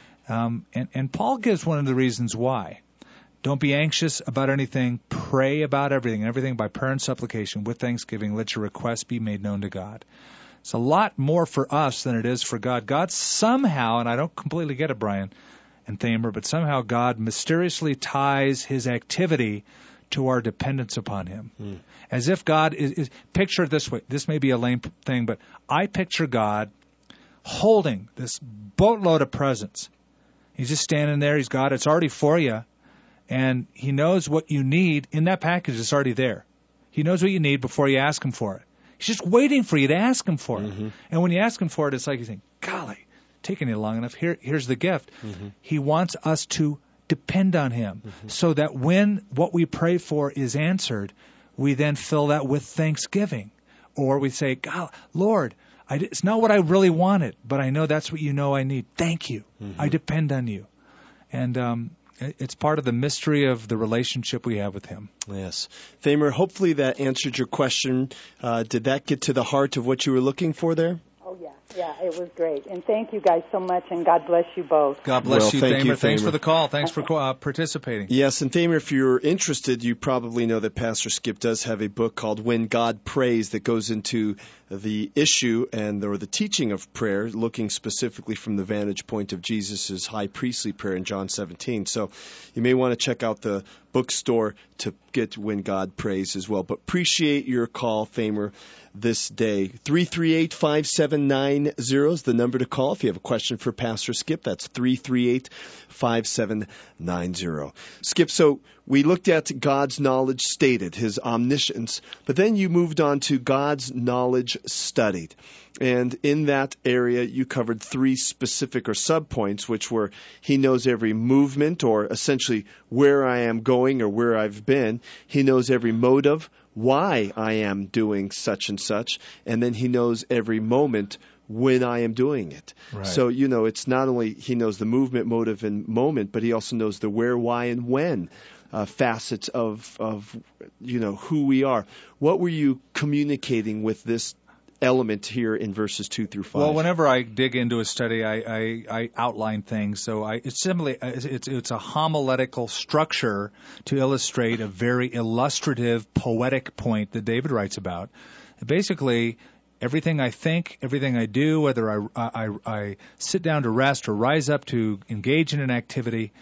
And Paul gives one of the reasons why. Don't be anxious about anything. Pray about everything. Everything by prayer and supplication with thanksgiving. Let your requests be made known to God. It's a lot more for us than it is for God. God somehow, and I don't completely get it, Brian and Thamer, but somehow God mysteriously ties his activity to our dependence upon him. As if God is picture it this way. This may be a lame thing, but I picture God holding this boatload of presents. He's just standing there. He's got it. It's already for you. And he knows what you need in that package. It's already there. He knows what you need before you ask him for it. He's just waiting for you to ask him for it. And when you ask him for it, it's like you think, golly, taking you long enough. Here's the gift. He wants us to depend on him so that when what we pray for is answered, we then fill that with thanksgiving. Or we say, God, Lord, it's not what I really wanted, but I know that's what you know I need. Thank you. I depend on you. And it's part of the mystery of the relationship we have with him. Yes. Thamer, hopefully that answered your question. Did that get to the heart of what you were looking for there? Oh, yeah, it was great. And thank you guys so much, and God bless you both. God bless you, Thamer. Thanks Thamer. for the call. Thanks for participating. Yes, and Thamer, if you're interested, you probably know that Pastor Skip does have a book called When God Prays that goes into the issue or the teaching of prayer, looking specifically from the vantage point of Jesus' high priestly prayer in John 17. So you may want to check out the bookstore to get When God Prays as well. But appreciate your call, Thamer, this day. 338-5790 is the number to call if you have a question for Pastor Skip. That's 338-5790. Skip, so we looked at God's knowledge stated, his omniscience, but then you moved on to God's knowledge studied. And in that area, you covered three specific or subpoints, which were he knows every movement, or essentially where I am going or where I've been. He knows every motive, why I am doing such and such, and then he knows every moment when I am doing it. Right. So, it's not only he knows the movement, motive, and moment, but he also knows the where, why, and when facets of who we are. What were you communicating with this element here in verses 2 through 5? Well, whenever I dig into a study, I outline things. So it's a homiletical structure to illustrate a very illustrative, poetic point that David writes about. Basically, everything I think, everything I do, whether I sit down to rest or rise up to engage in an activity,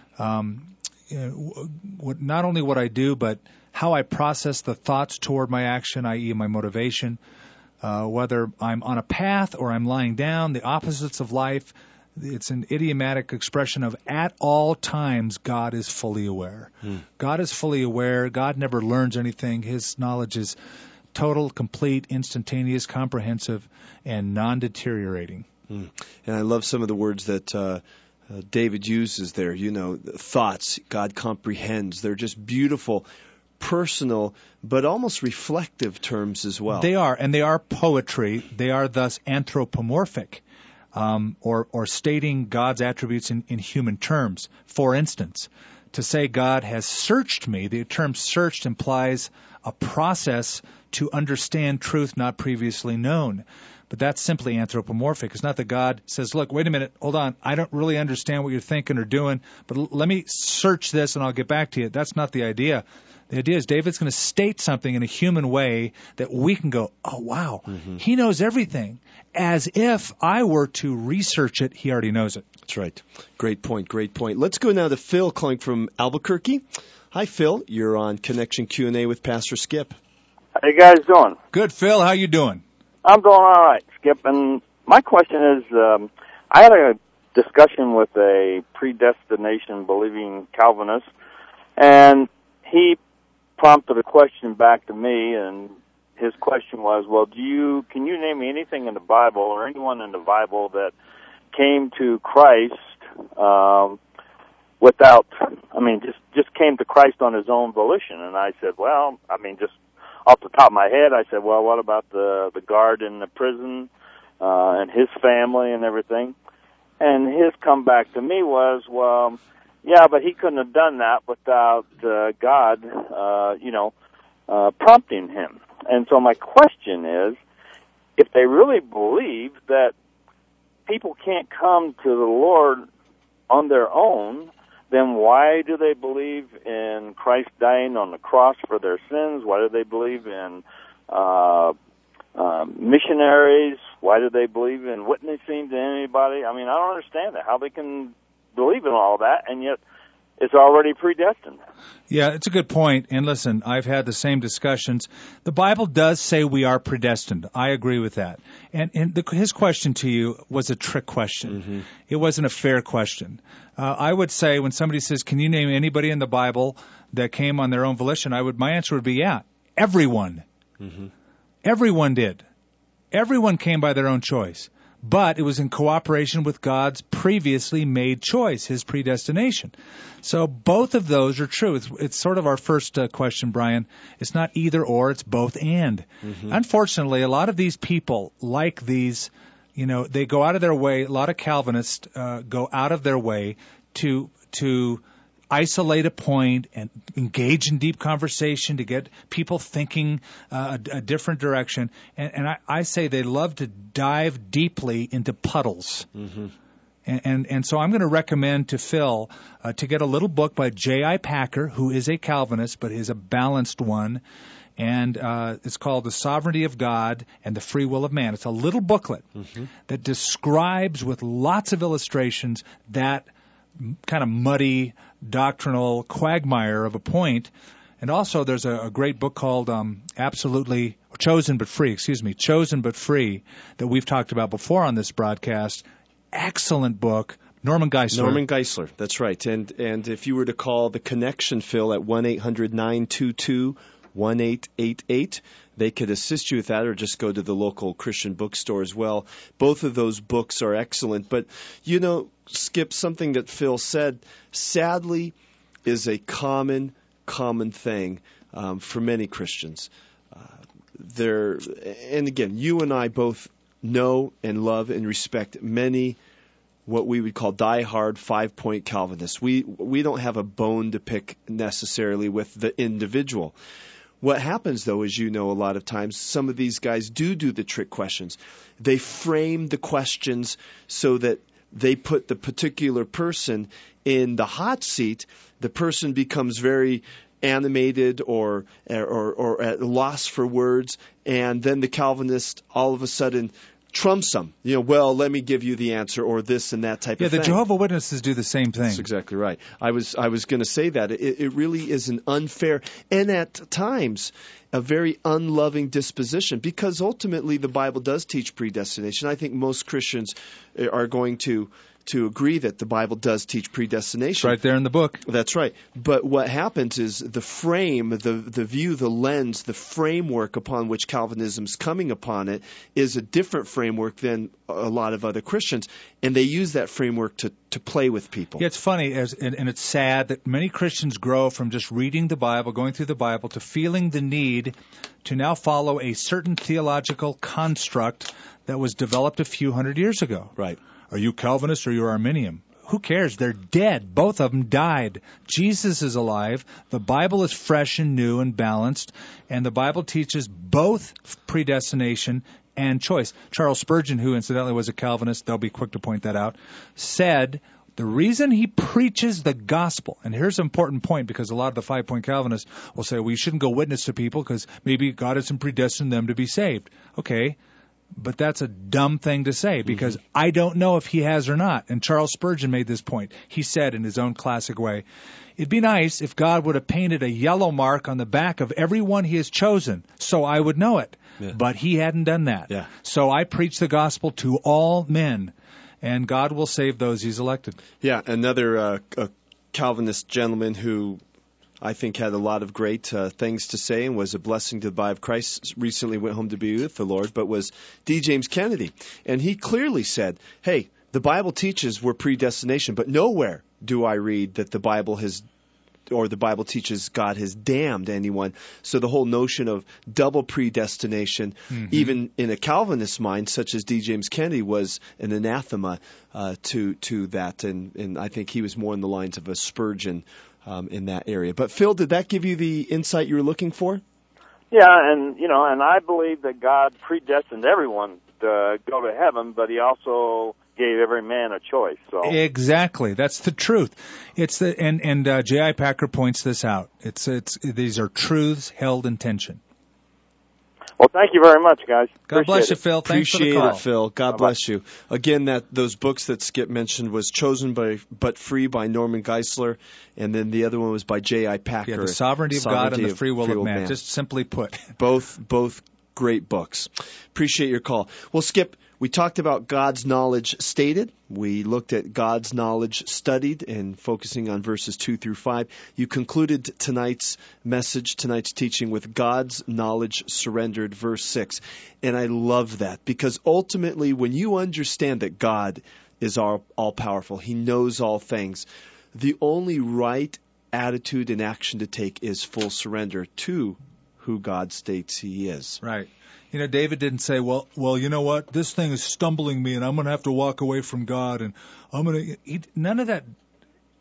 not only what I do, but how I process the thoughts toward my action, i.e. my motivation, whether I'm on a path or I'm lying down, the opposites of life. It's an idiomatic expression of at all times God is fully aware. God is fully aware. God never learns anything. His knowledge is total, complete, instantaneous, comprehensive, and non-deteriorating. And I love some of the words that David uses there. Thoughts God comprehends. They're just beautiful, personal, but almost reflective terms as well. They are, and they are poetry. They are thus anthropomorphic, or stating God's attributes in human terms. For instance, to say God has searched me, the term searched implies a process to understand truth not previously known. But that's simply anthropomorphic. It's not that God says, look, wait a minute, hold on, I don't really understand what you're thinking or doing, but let me search this and I'll get back to you. That's not the idea. The idea is David's going to state something in a human way that we can go, oh, wow, he knows everything. As if I were to research it, he already knows it. That's right. Great point. Let's go now to Phil calling from Albuquerque. Hi, Phil. You're on Connection Q&A with Pastor Skip. How you guys doing? Good, Phil. How you doing? I'm doing all right, Skip. And my question is, I had a discussion with a predestination-believing Calvinist, and he prompted a question back to me, and his question was, well, can you name me anything in the Bible or anyone in the Bible that came to Christ just came to Christ on his own volition? And I said, well, just off the top of my head, I said, well, what about the guard in the prison and his family and everything? And his comeback to me was, well, yeah, but he couldn't have done that without God, prompting him. And so my question is, if they really believe that people can't come to the Lord on their own, then why do they believe in Christ dying on the cross for their sins? Why do they believe in missionaries? Why do they believe in witnessing to anybody? I don't understand that, how they can believe in all that, and yet it's already predestined. Yeah, it's a good point. And listen, I've had the same discussions. The Bible does say we are predestined. I agree with that. And his question to you was a trick question. It wasn't a fair question. I would say when somebody says, can you name anybody in the Bible that came on their own volition, my answer would be, yeah, everyone. Everyone did. Everyone came by their own choice. But it was in cooperation with God's previously made choice, his predestination. So both of those are true. It's sort of our first question, Brian. It's not either or, it's both and. Unfortunately, a lot of these people, like these, they go out of their way, a lot of Calvinists go out of their way to isolate a point and engage in deep conversation to get people thinking a different direction. And I say they love to dive deeply into puddles. Mm-hmm. And so I'm going to recommend to Phil to get a little book by J.I. Packer, who is a Calvinist, but is a balanced one. And it's called The Sovereignty of God and the Free Will of Man. It's a little booklet that describes with lots of illustrations that kind of muddy doctrinal quagmire of a point. And also there's a great book called Chosen But Free, that we've talked about before on this broadcast. Excellent book. Norman Geisler. That's right. And if you were to call the Connection, Phil, at 1-800-922-1888, they could assist you with that, or just go to the local Christian bookstore as well. Both of those books are excellent. But, Skip, something that Phil said, sadly, is a common thing for many Christians. And again, you and I both know and love and respect many what we would call diehard 5-point Calvinists. We don't have a bone to pick necessarily with the individual. What happens, though, is a lot of times some of these guys do the trick questions. They frame the questions so that they put the particular person in the hot seat. The person becomes very animated or at a loss for words, and then the Calvinist all of a sudden trumps them. Well, let me give you the answer, or this and that type of thing. Yeah, the Jehovah's Witnesses do the same thing. That's exactly right. I was going to say that. It really is an unfair and at times a very unloving disposition, because ultimately the Bible does teach predestination. I think most Christians are going to agree that the Bible does teach predestination. Right there in the book. That's right. But what happens is the frame, the view, the lens, the framework upon which Calvinism's coming upon it is a different framework than a lot of other Christians, and they use that framework to play with people. Yeah, it's funny, and it's sad that many Christians grow from just reading the Bible, going through the Bible, to feeling the need to now follow a certain theological construct that was developed a few hundred years ago. Right. Are you Calvinist or are you Arminian? Who cares? They're dead. Both of them died. Jesus is alive. The Bible is fresh and new and balanced. And the Bible teaches both predestination and choice. Charles Spurgeon, who incidentally was a Calvinist, they'll be quick to point that out, said the reason he preaches the gospel, and here's an important point, because a lot of the 5-point Calvinists will say, well, you shouldn't go witness to people because maybe God hasn't predestined them to be saved. Okay. But that's a dumb thing to say, because I don't know if he has or not. And Charles Spurgeon made this point. He said in his own classic way, it'd be nice if God would have painted a yellow mark on the back of everyone he has chosen so I would know it. Yeah. But he hadn't done that. Yeah. So I preach the gospel to all men, and God will save those he's elected. Yeah, another Calvinist gentleman who I think had a lot of great things to say and was a blessing to the body of Christ, recently went home to be with the Lord, but was D. James Kennedy. And he clearly said, hey, the Bible teaches we're predestination, but nowhere do I read that the Bible teaches God has damned anyone. So the whole notion of double predestination, even in a Calvinist mind, such as D. James Kennedy, was an anathema to that. And I think he was more in the lines of a Spurgeon in that area. But Phil, did that give you the insight you were looking for? Yeah, and I believe that God predestined everyone to go to heaven, but he also gave every man a choice. So exactly, that's the truth. It's and J.I. Packer points this out. These are truths held in tension. Well, thank you very much, guys. God bless you, Phil. Thanks for the call. Appreciate it, Phil. God bless you. Again, those books that Skip mentioned was Chosen But Free by Norman Geisler, and then the other one was by J.I. Packer. Yeah, The Sovereignty of God and the Free Will of Man. Just simply put. Both great books. Appreciate your call. Well, Skip, we talked about God's knowledge stated. We looked at God's knowledge studied and focusing on verses 2 through 5. You concluded tonight's message, tonight's teaching with God's knowledge surrendered, verse 6. And I love that, because ultimately when you understand that God is all-powerful, he knows all things, the only right attitude and action to take is full surrender to who God states he is. Right. David didn't say, well, you know what? This thing is stumbling me, and I'm going to have to walk away from God, and none of that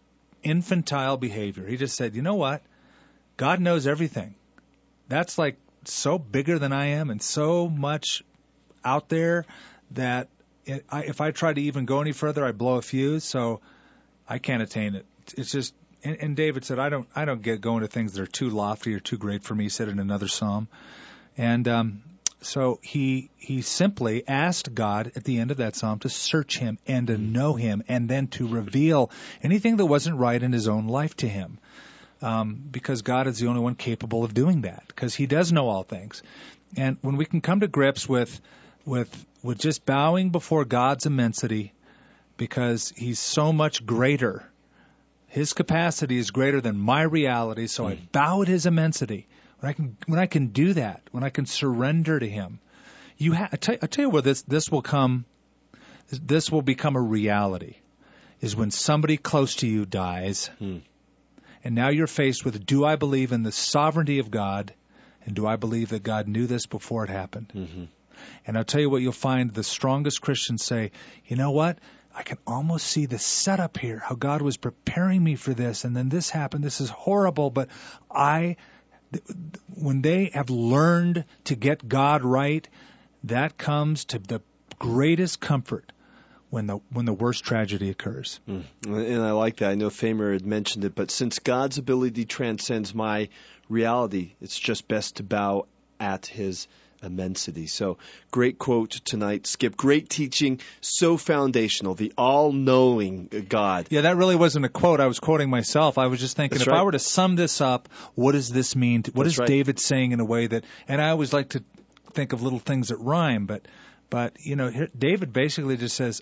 infantile behavior. He just said, you know what? God knows everything. That's like so bigger than I am and so much out there that if I try to even go any further, I blow a fuse, so I can't attain it. It's just, and David said, I don't get going to things that are too lofty or too great for me, he said in another psalm. And so he simply asked God at the end of that psalm to search him and to know him and then to reveal anything that wasn't right in his own life to him. Because God is the only one capable of doing that, because he does know all things. And when we can come to grips with just bowing before God's immensity, because he's so much greater, his capacity is greater than my reality, so I bow at his immensity. When I can do that, when I can surrender to him, I tell you where this will become a reality, is when somebody close to you dies. And now you're faced with, do I believe in the sovereignty of God, and do I believe that God knew this before it happened? Mm-hmm. And I'll tell you what you'll find, the strongest Christians say, you know what? I can almost see the setup here, how God was preparing me for this, and then this happened. This is horrible, but when they have learned to get God right, that comes to the greatest comfort when the worst tragedy occurs. And I like that. I know Famer had mentioned it, but since God's ability transcends my reality, it's just best to bow at his immensity. So great quote tonight, Skip. Great teaching, so foundational, the all-knowing God. Yeah, that really wasn't a quote. I was quoting myself. I was just thinking, That's if right. I were to sum this up, what does this mean? What That's is right. David saying in a way that, and I always like to think of little things that rhyme, but you know, here, David basically just says,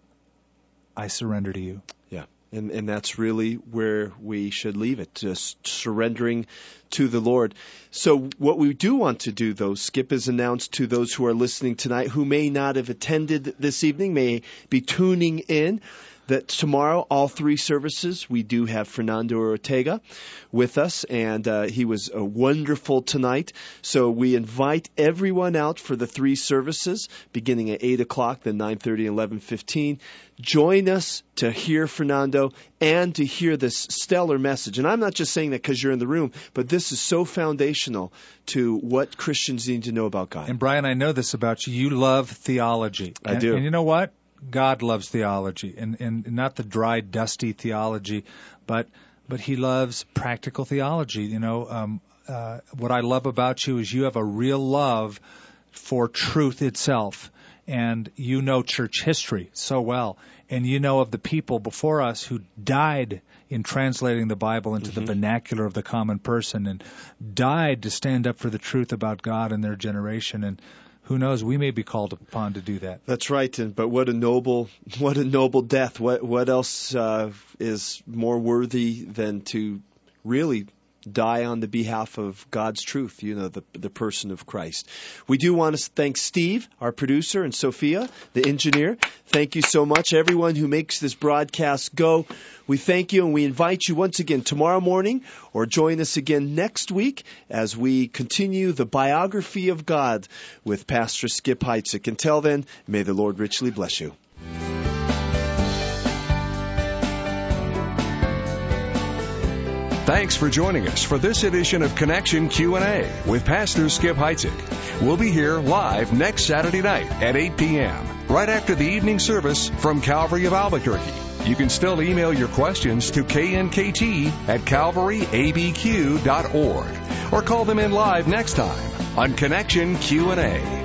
I surrender to you. Yeah, and that's really where we should leave it, just surrendering to the Lord. So what we do want to do, though, Skip, has announced to those who are listening tonight who may not have attended this evening, may be tuning in, that tomorrow, all three services, we do have Fernando Ortega with us, and he was wonderful tonight. So we invite everyone out for the three services, beginning at 8 o'clock, then 9:30 and 11:15. Join us to hear Fernando and to hear this stellar message. And I'm not just saying that because you're in the room, but this is so foundational to what Christians need to know about God. And Brian, I know this about you. You love theology. I do. And you know what? God loves theology, and not the dry, dusty theology, but he loves practical theology. You know, what I love about you is you have a real love for truth itself, and you know church history so well, and you know of the people before us who died in translating the Bible into the vernacular of the common person, and died to stand up for the truth about God and their generation. And who knows? We may be called upon to do that. That's right. But what a noble death! What else is more worthy than to really die on the behalf of God's truth? You know, the person of Christ. We do want to thank Steve, our producer, and Sophia, the engineer. Thank you so much, everyone who makes this broadcast go. We thank you, and we invite you once again tomorrow morning, or join us again next week as we continue the biography of God with Pastor Skip Heitzig. Until then, may the Lord richly bless you. Thanks for joining us for this edition of Connection Q&A with Pastor Skip Heitzig. We'll be here live next Saturday night at 8 p.m., right after the evening service from Calvary of Albuquerque. You can still email your questions to knkt@calvaryabq.org or call them in live next time on Connection Q&A.